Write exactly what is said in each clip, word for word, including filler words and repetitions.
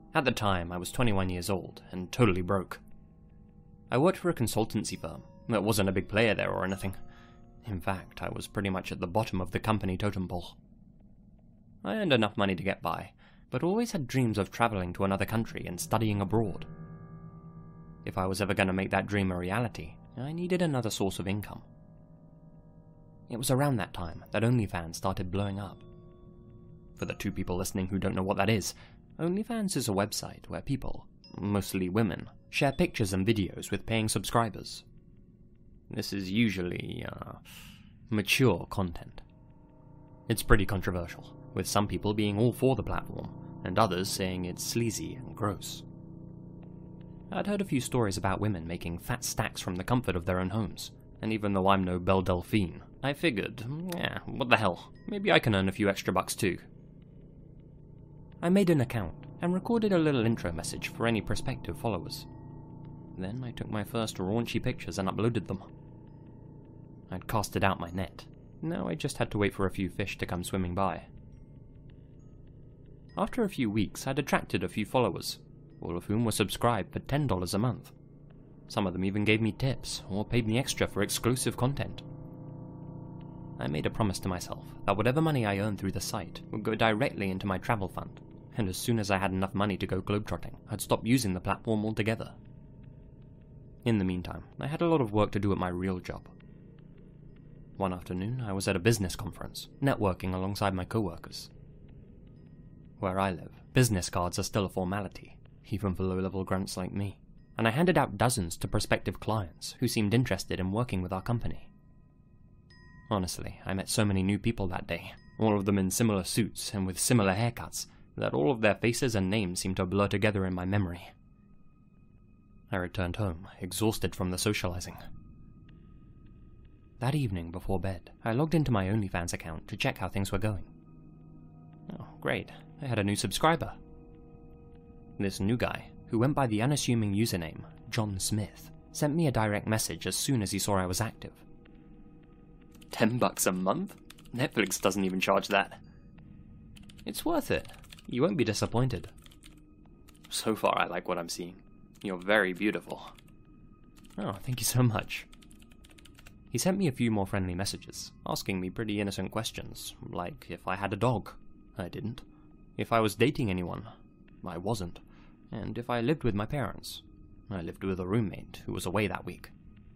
At the time, I was twenty-one years old and totally broke. I worked for a consultancy firm that wasn't a big player there or anything. In fact, I was pretty much at the bottom of the company totem pole. I earned enough money to get by, but always had dreams of traveling to another country and studying abroad. If I was ever going to make that dream a reality, I needed another source of income. It was around that time that OnlyFans started blowing up. For the two people listening who don't know what that is, OnlyFans is a website where people, mostly women, share pictures and videos with paying subscribers. This is usually, uh, mature content. It's pretty controversial, with some people being all for the platform, and others saying it's sleazy and gross. I'd heard a few stories about women making fat stacks from the comfort of their own homes, and even though I'm no Belle Delphine, I figured, yeah, what the hell, maybe I can earn a few extra bucks too. I made an account and recorded a little intro message for any prospective followers. Then I took my first raunchy pictures and uploaded them. I'd casted out my net. Now I just had to wait for a few fish to come swimming by. After a few weeks, I'd attracted a few followers, all of whom were subscribed for ten dollars a month. Some of them even gave me tips, or paid me extra for exclusive content. I made a promise to myself that whatever money I earned through the site would go directly into my travel fund, and as soon as I had enough money to go globetrotting, I'd stop using the platform altogether. In the meantime, I had a lot of work to do at my real job. One afternoon, I was at a business conference, networking alongside my coworkers. Where I live, business cards are still a formality, even for low-level grunts like me, and I handed out dozens to prospective clients who seemed interested in working with our company. Honestly, I met so many new people that day, all of them in similar suits and with similar haircuts, that all of their faces and names seemed to blur together in my memory. I returned home, exhausted from the socializing. That evening before bed, I logged into my OnlyFans account to check how things were going. Oh, great, I had a new subscriber. This new guy, who went by the unassuming username John Smith, sent me a direct message as soon as he saw I was active. Ten bucks a month? Netflix doesn't even charge that. It's worth it. You won't be disappointed. So far, I like what I'm seeing. You're very beautiful. Oh, thank you so much. He sent me a few more friendly messages, asking me pretty innocent questions, like if I had a dog. I didn't. If I was dating anyone. I wasn't. And if I lived with my parents. I lived with a roommate who was away that week.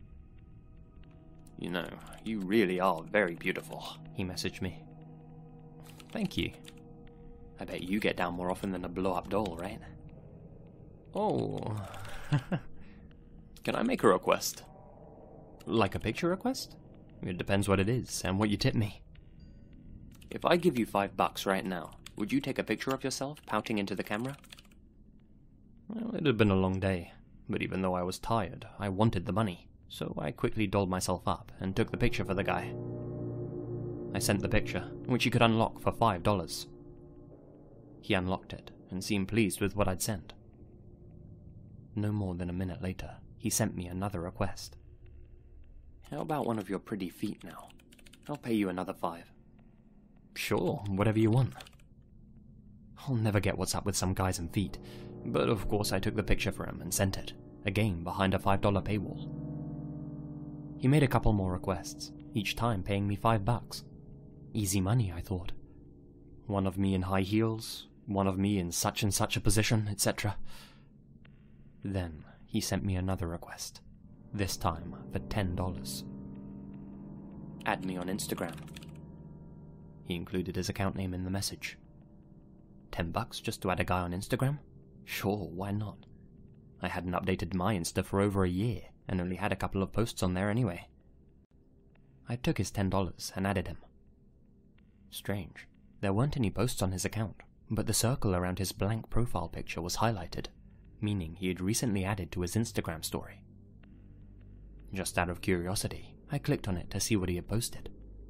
You know, you really are very beautiful, he messaged me. Thank you. I bet you get down more often than a blow-up doll, right? Oh. Can I make a request? Like a picture request? It depends what it is, and what you tip me. If I give you five bucks right now, would you take a picture of yourself pouting into the camera? Well, it had been a long day, but even though I was tired, I wanted the money, so I quickly dolled myself up and took the picture for the guy. I sent the picture, which he could unlock for five dollars. He unlocked it, and seemed pleased with what I'd sent. No more than a minute later, he sent me another request. How about one of your pretty feet now? I'll pay you another five. Sure, whatever you want. I'll never get what's up with some guys and feet, but of course I took the picture for him and sent it, again behind a five dollar paywall. He made a couple more requests, each time paying me five bucks. Easy money, I thought. One of me in high heels, one of me in such and such a position, et cetera. Then he sent me another request, this time for ten dollars. Add me on Instagram. He included his account name in the message. Ten bucks just to add a guy on Instagram? Sure, why not? I hadn't updated my Insta for over a year, and only had a couple of posts on there anyway. I took his ten dollars and added him. Strange, there weren't any posts on his account, but the circle around his blank profile picture was highlighted, meaning he had recently added to his Instagram story. Just out of curiosity, I clicked on it to see what he had posted.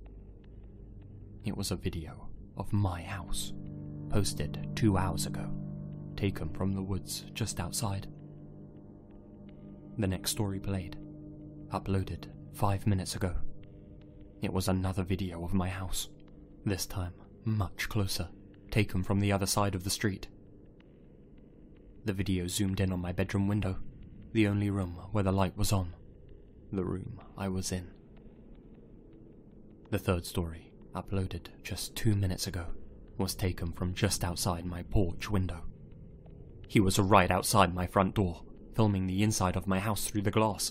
It was a video of my house, posted two hours ago, taken from the woods just outside. The next story played, uploaded five minutes ago. It was another video of my house, this time much closer, taken from the other side of the street. The video zoomed in on my bedroom window, the only room where the light was on, the room I was in. The third story, uploaded just two minutes ago, was taken from just outside my porch window. He was right outside my front door, filming the inside of my house through the glass.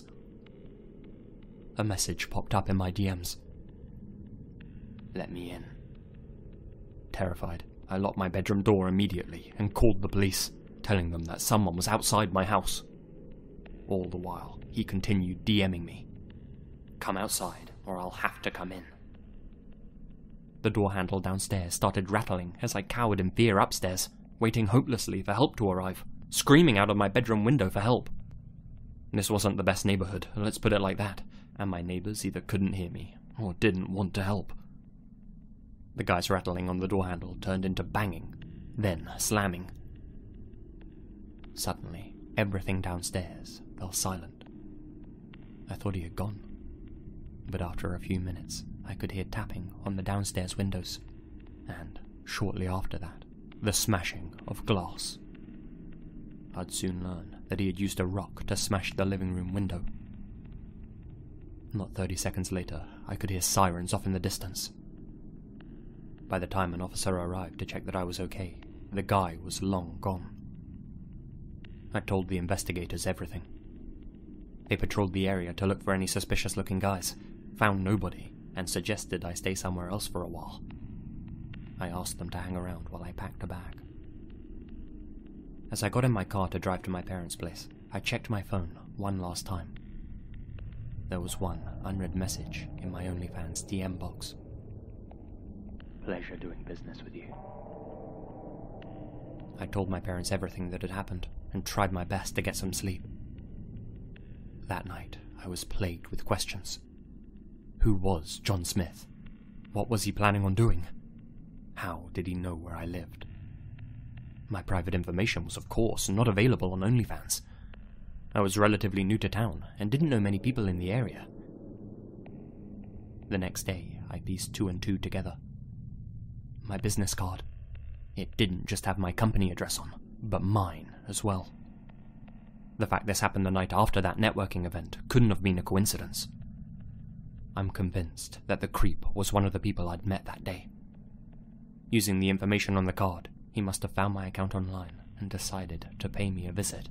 A message popped up in my D Ms. "Let me in." Terrified, I locked my bedroom door immediately and called the police, telling them that someone was outside my house. All the while, he continued DMing me. "Come outside, or I'll have to come in." The door handle downstairs started rattling as I cowered in fear upstairs, waiting hopelessly for help to arrive, screaming out of my bedroom window for help. This wasn't the best neighborhood, let's put it like that, and my neighbors either couldn't hear me or didn't want to help. The guy's rattling on the door handle turned into banging, then slamming. Suddenly, everything downstairs fell silent. I thought he had gone, but after a few minutes, I could hear tapping on the downstairs windows, and, shortly after that, the smashing of glass. I'd soon learn that he had used a rock to smash the living room window. Not thirty seconds later, I could hear sirens off in the distance. By the time an officer arrived to check that I was okay, the guy was long gone. I told the investigators everything. They patrolled the area to look for any suspicious-looking guys, found nobody, and suggested I stay somewhere else for a while. I asked them to hang around while I packed a bag. As I got in my car to drive to my parents' place, I checked my phone one last time. There was one unread message in my OnlyFans D M box. "Pleasure doing business with you." I told my parents everything that had happened and tried my best to get some sleep. That night, I was plagued with questions. Who was John Smith? What was he planning on doing? How did he know where I lived? My private information was, of course, not available on OnlyFans. I was relatively new to town and didn't know many people in the area. The next day, I pieced two and two together. My business card. It didn't just have my company address on, but mine as well. The fact this happened the night after that networking event couldn't have been a coincidence. I'm convinced that the creep was one of the people I'd met that day. Using the information on the card, he must have found my account online and decided to pay me a visit.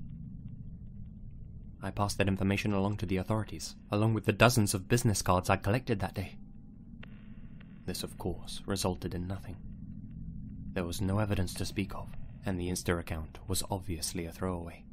I passed that information along to the authorities, along with the dozens of business cards I'd collected that day. This, of course, resulted in nothing. There was no evidence to speak of, and the Insta account was obviously a throwaway.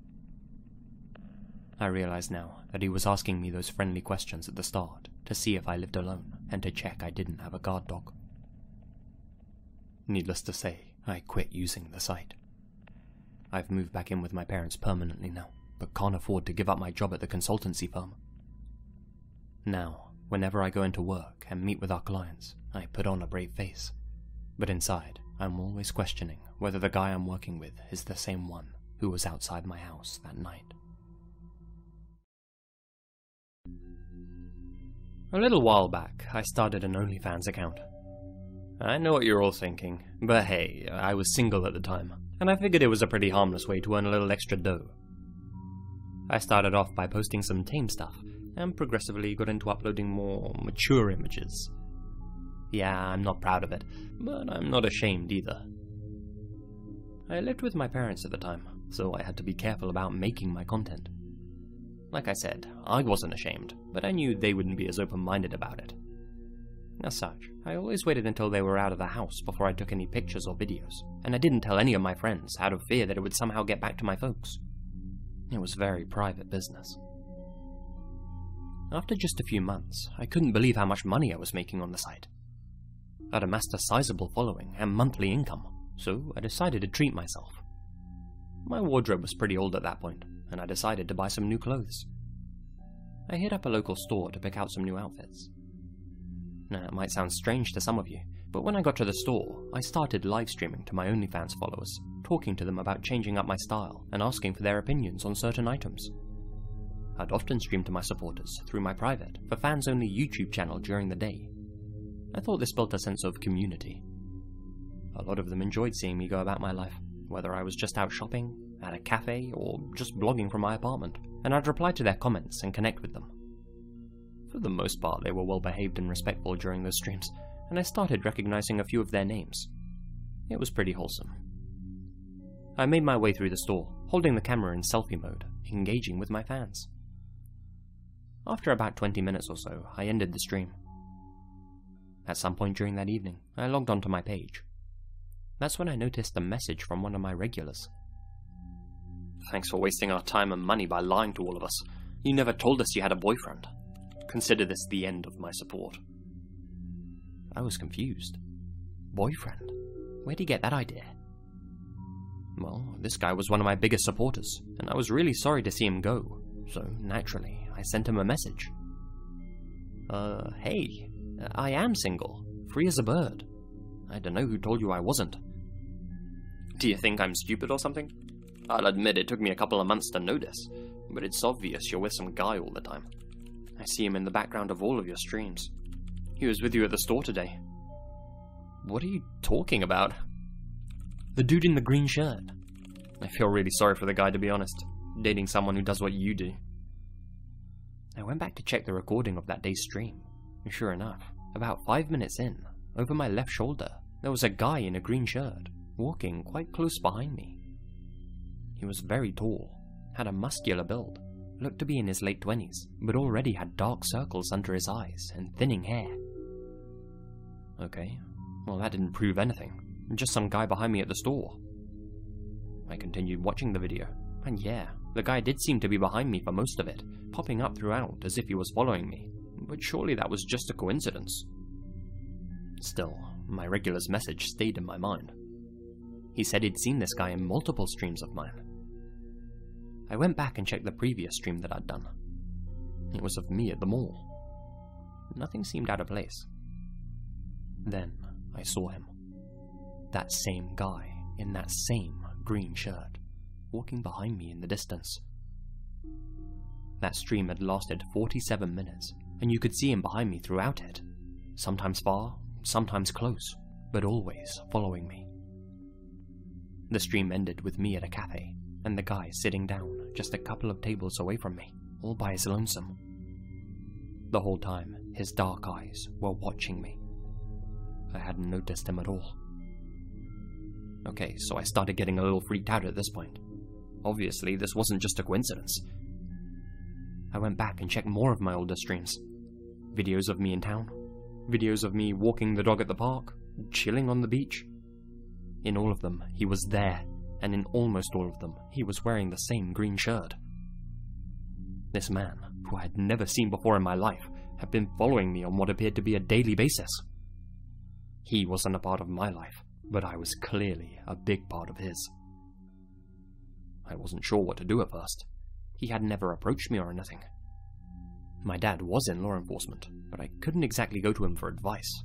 I realize now that he was asking me those friendly questions at the start to see if I lived alone and to check I didn't have a guard dog. Needless to say, I quit using the site. I've moved back in with my parents permanently now, but can't afford to give up my job at the consultancy firm. Now, whenever I go into work and meet with our clients, I put on a brave face, but inside, I'm always questioning whether the guy I'm working with is the same one who was outside my house that night. A little while back, I started an OnlyFans account. I know what you're all thinking, but hey, I was single at the time, and I figured it was a pretty harmless way to earn a little extra dough. I started off by posting some tame stuff, and progressively got into uploading more mature images. Yeah, I'm not proud of it, but I'm not ashamed either. I lived with my parents at the time, so I had to be careful about making my content. Like I said, I wasn't ashamed, but I knew they wouldn't be as open-minded about it. As such, I always waited until they were out of the house before I took any pictures or videos, and I didn't tell any of my friends out of fear that it would somehow get back to my folks. It was very private business. After just a few months, I couldn't believe how much money I was making on the site. I'd amassed a sizable following and monthly income, so I decided to treat myself. My wardrobe was pretty old at that point, and I decided to buy some new clothes. I hit up a local store to pick out some new outfits. Now, it might sound strange to some of you, but when I got to the store, I started live streaming to my OnlyFans followers, talking to them about changing up my style and asking for their opinions on certain items. I'd often stream to my supporters through my private, for fans-only YouTube channel during the day. I thought this built a sense of community. A lot of them enjoyed seeing me go about my life, whether I was just out shopping, at a cafe, or just blogging from my apartment, and I'd reply to their comments and connect with them. For the most part, they were well behaved and respectful during those streams, and I started recognizing a few of their names. It was pretty wholesome. I made my way through the store, holding the camera in selfie mode, engaging with my fans. After about twenty minutes or so, I ended the stream. At some point during that evening, I logged onto my page. That's when I noticed a message from one of my regulars. "Thanks for wasting our time and money by lying to all of us. You never told us you had a boyfriend. Consider this the end of my support." I was confused. Boyfriend? Where'd he get that idea? Well, this guy was one of my biggest supporters, and I was really sorry to see him go, so naturally, I sent him a message. Uh, hey, I am single, free as a bird. I don't know who told you I wasn't. Do you think I'm stupid or something? I'll admit it took me a couple of months to notice, but it's obvious you're with some guy all the time. I see him in the background of all of your streams. He was with you at the store today. What are you talking about? The dude in the green shirt. I feel really sorry for the guy, to be honest, dating someone who does what you do. I went back to check the recording of that day's stream, and sure enough, about five minutes in, over my left shoulder, there was a guy in a green shirt, walking quite close behind me. He was very tall, had a muscular build, looked to be in his late twenties, but already had dark circles under his eyes and thinning hair. Okay, well that didn't prove anything, just some guy behind me at the store. I continued watching the video, and yeah, the guy did seem to be behind me for most of it, popping up throughout as if he was following me, but surely that was just a coincidence. Still, my regular's message stayed in my mind. He said he'd seen this guy in multiple streams of mine. I went back and checked the previous stream that I'd done. It was of me at the mall. Nothing seemed out of place. Then I saw him. That same guy in that same green shirt, walking behind me in the distance. That stream had lasted forty-seven minutes, and you could see him behind me throughout it. Sometimes far, sometimes close, but always following me. The stream ended with me at a cafe, and the guy sitting down just a couple of tables away from me, all by his lonesome. The whole time, his dark eyes were watching me. I hadn't noticed him at all. Okay, so I started getting a little freaked out at this point. Obviously, this wasn't just a coincidence. I went back and checked more of my older streams. Videos of me in town. Videos of me walking the dog at the park, chilling on the beach. In all of them, he was there, and in almost all of them, he was wearing the same green shirt. This man, who I had never seen before in my life, had been following me on what appeared to be a daily basis. He wasn't a part of my life, but I was clearly a big part of his. I wasn't sure what to do at first. He had never approached me or anything. My dad was in law enforcement, but I couldn't exactly go to him for advice.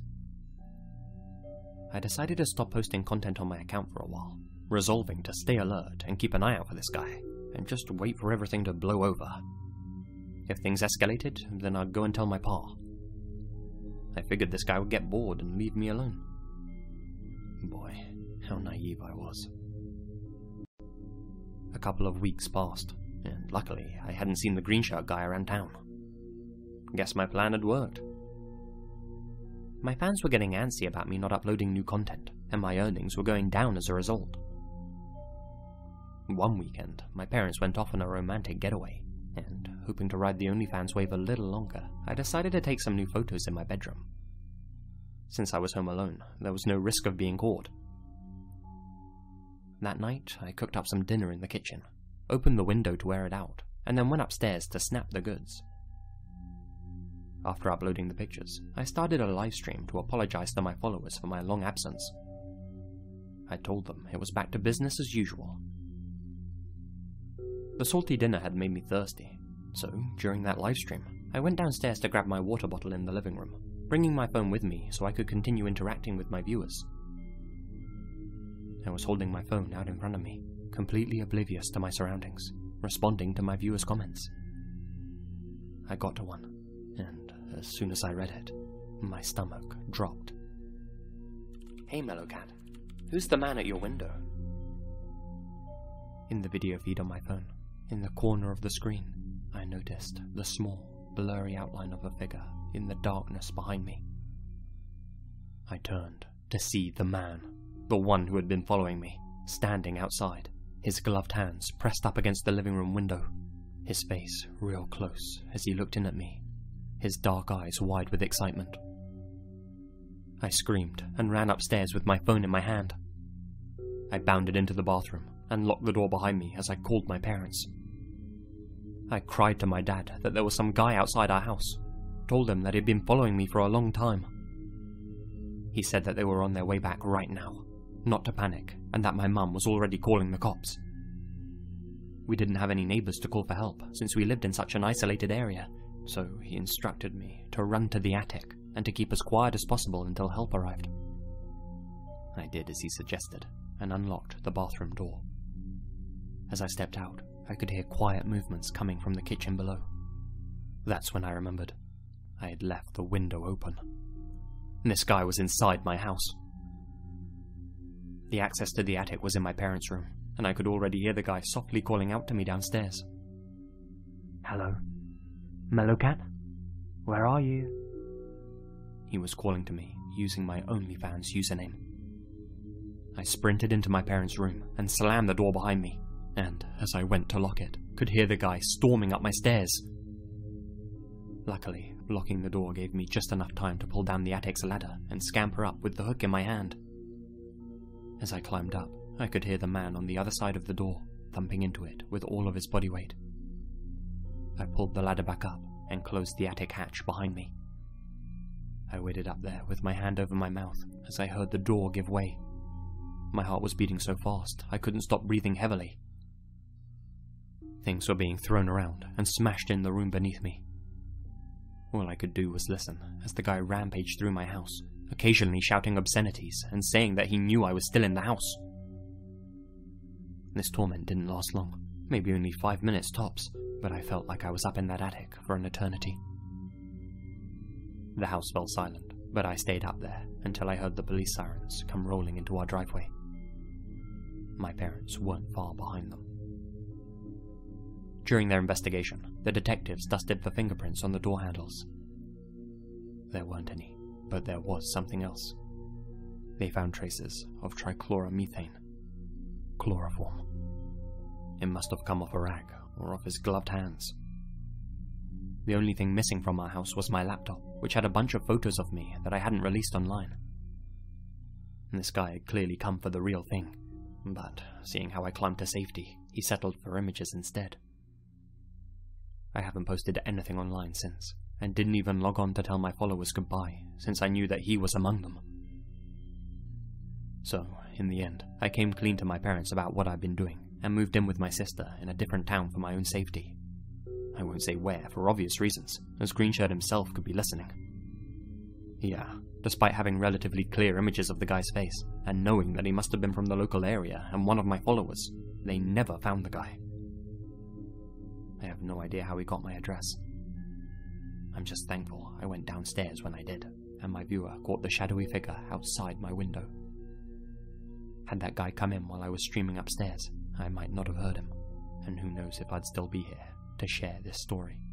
I decided to stop posting content on my account for a while, resolving to stay alert and keep an eye out for this guy, and just wait for everything to blow over. If things escalated, then I'd go and tell my pa. I figured this guy would get bored and leave me alone. Boy, how naive I was. A couple of weeks passed, and luckily I hadn't seen the green shirt guy around town. Guess my plan had worked. My fans were getting antsy about me not uploading new content, and my earnings were going down as a result. One weekend, my parents went off on a romantic getaway, and, hoping to ride the OnlyFans wave a little longer, I decided to take some new photos in my bedroom. Since I was home alone, there was no risk of being caught. That night, I cooked up some dinner in the kitchen, opened the window to air it out, and then went upstairs to snap the goods. After uploading the pictures, I started a livestream to apologize to my followers for my long absence. I told them it was back to business as usual. The salty dinner had made me thirsty, so during that livestream, I went downstairs to grab my water bottle in the living room, bringing my phone with me so I could continue interacting with my viewers. I was holding my phone out in front of me, completely oblivious to my surroundings, responding to my viewers' comments. I got to one, and as soon as I read it, my stomach dropped. "Hey Mellowcat, who's the man at your window?" In the video feed on my phone, in the corner of the screen, I noticed the small, blurry outline of a figure in the darkness behind me. I turned to see the man, the one who had been following me, standing outside, his gloved hands pressed up against the living room window, his face real close as he looked in at me, his dark eyes wide with excitement. I screamed and ran upstairs with my phone in my hand. I bounded into the bathroom and locked the door behind me as I called my parents. I cried to my dad that there was some guy outside our house, told him that he'd been following me for a long time. He said that they were on their way back right now, not to panic, and that my mum was already calling the cops. We didn't have any neighbours to call for help since we lived in such an isolated area, so he instructed me to run to the attic and to keep as quiet as possible until help arrived. I did as he suggested and unlocked the bathroom door. As I stepped out, I could hear quiet movements coming from the kitchen below. That's when I remembered. I had left the window open. This guy was inside my house. The access to the attic was in my parents' room, and I could already hear the guy softly calling out to me downstairs. "Hello? Mellowcat? Where are you?" He was calling to me, using my OnlyFans username. I sprinted into my parents' room and slammed the door behind me, and, as I went to lock it, could hear the guy storming up my stairs. Luckily, locking the door gave me just enough time to pull down the attic's ladder and scamper up with the hook in my hand. As I climbed up, I could hear the man on the other side of the door thumping into it with all of his body weight. I pulled the ladder back up and closed the attic hatch behind me. I waited up there with my hand over my mouth as I heard the door give way. My heart was beating so fast I couldn't stop breathing heavily. Things were being thrown around and smashed in the room beneath me. All I could do was listen as the guy rampaged through my house, occasionally shouting obscenities and saying that he knew I was still in the house. This torment didn't last long, maybe only five minutes tops, but I felt like I was up in that attic for an eternity. The house fell silent, but I stayed up there until I heard the police sirens come rolling into our driveway. My parents weren't far behind them. During their investigation, the detectives dusted for fingerprints on the door handles. There weren't any, but there was something else. They found traces of trichloromethane. Chloroform. It must have come off a rag, or off his gloved hands. The only thing missing from our house was my laptop, which had a bunch of photos of me that I hadn't released online. This guy had clearly come for the real thing, but seeing how I climbed to safety, he settled for images instead. I haven't posted anything online since, and didn't even log on to tell my followers goodbye, since I knew that he was among them. So, in the end, I came clean to my parents about what I'd been doing, and moved in with my sister in a different town for my own safety. I won't say where, for obvious reasons, as Greenshirt himself could be listening. Yeah, despite having relatively clear images of the guy's face, and knowing that he must have been from the local area and one of my followers, they never found the guy. I have no idea how he got my address. I'm just thankful I went downstairs when I did, and my viewer caught the shadowy figure outside my window. Had that guy come in while I was streaming upstairs, I might not have heard him, and who knows if I'd still be here to share this story.